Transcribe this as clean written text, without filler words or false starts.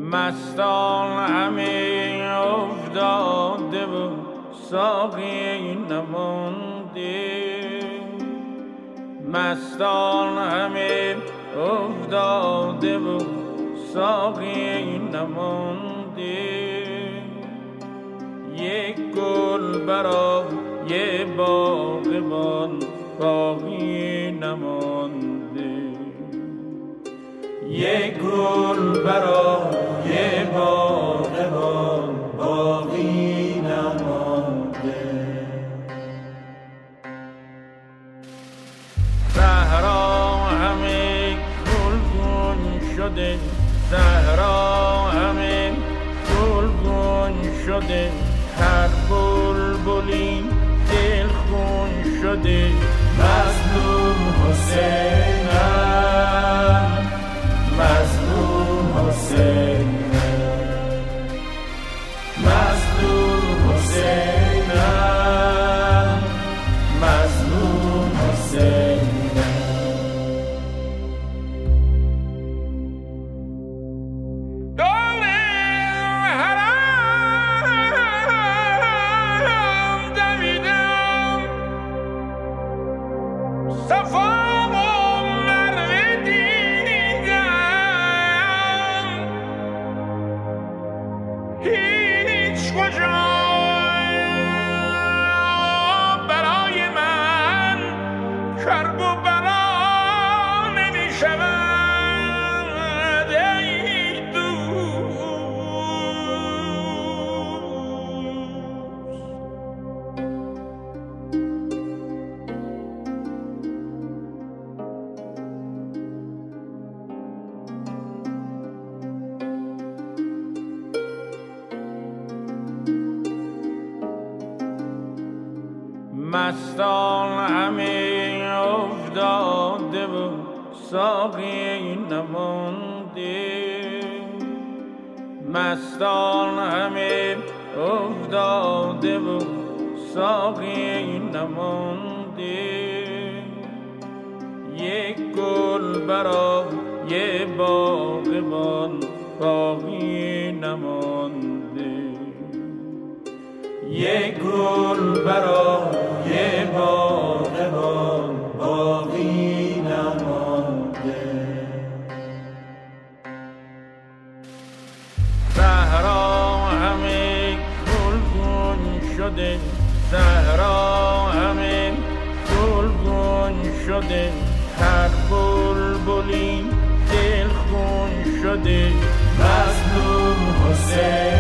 مستان همه افتاده و ساقی نمانده، مستان همه افتاده و ساقی نمانده، یک گل برای باغبان باقی نمانده، یک گل برای باغبان باقی نمانده. صحرا همه گلگون شده، صحرا همه گلگون شده، هر بلبلی دلخون شده، مظلوم حسینم، مظلوم حسینم، مظلوم حسینم، مظلوم حسینم. هیچ کجا برای من کرب و بلا نمی شود ای دوست. مستان همه افتاده و ساقی نمانده، مستان همه افتاده و ساقی نمانده، یک گل برای باغبان باقی نمانده، یک گل برای باغبان باقی نمانده. صحرا همه گلگون شده، صحرا همه گلگون شده، هر بلبلی دلخون شده، مظلوم حسین.